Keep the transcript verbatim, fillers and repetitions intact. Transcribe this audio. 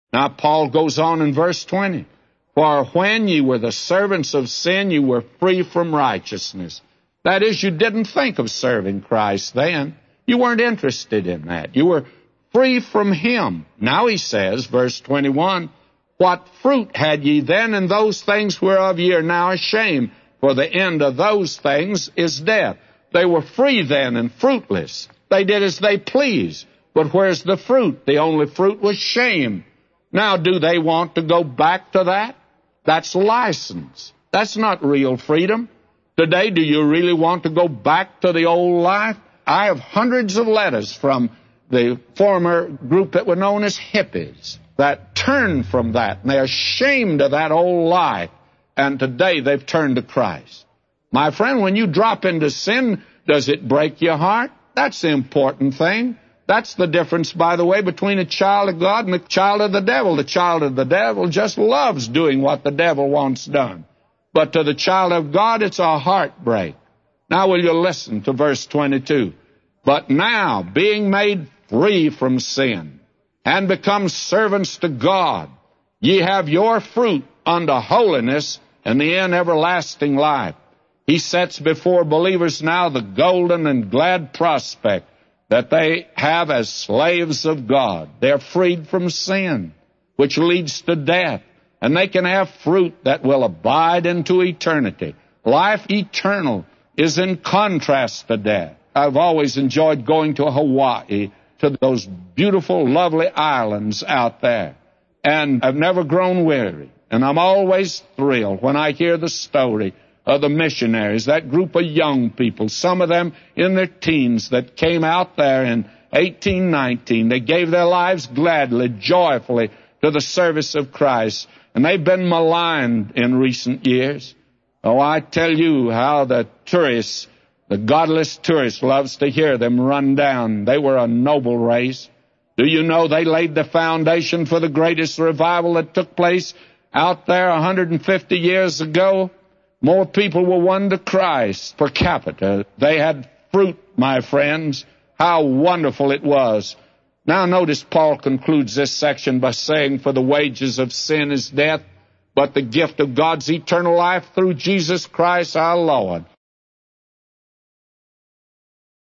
Now, Paul goes on in verse twenty. For when ye were the servants of sin, you were free from righteousness. That is, you didn't think of serving Christ then. You weren't interested in that. You were free from Him. Now he says, verse twenty-one, what fruit had ye then in those things whereof ye are now ashamed? For the end of those things is death. They were free then and fruitless. They did as they pleased. But where's the fruit? The only fruit was shame. Now, do they want to go back to that? That's license. That's not real freedom. Today, do you really want to go back to the old life? I have hundreds of letters from the former group that were known as hippies that turned from that, and they're ashamed of that old life, and today they've turned to Christ. My friend, when you drop into sin, does it break your heart? That's the important thing. That's the difference, by the way, between a child of God and a child of the devil. The child of the devil just loves doing what the devil wants done. But to the child of God, it's a heartbreak. Now will you listen to verse twenty-two? But now, being made free from sin, and become servants to God, ye have your fruit unto holiness, and the end everlasting life. He sets before believers now the golden and glad prospect that they have as slaves of God. They're freed from sin, which leads to death, and they can have fruit that will abide into eternity. Life eternal is in contrast to death. I've always enjoyed going to Hawaii, to those beautiful, lovely islands out there, and I've never grown weary, and I'm always thrilled when I hear the story of the missionaries, that group of young people, some of them in their teens, that came out there in eighteen nineteen. They gave their lives gladly, joyfully to the service of Christ, and they've been maligned in recent years. Oh, I tell you how the tourists, the godless tourist, loves to hear them run down. They were a noble race. Do you know they laid the foundation for the greatest revival that took place out there one hundred fifty years ago? More people were won to Christ per capita. They had fruit, my friends. How wonderful it was. Now notice Paul concludes this section by saying, for the wages of sin is death, but the gift of God's eternal life through Jesus Christ our Lord.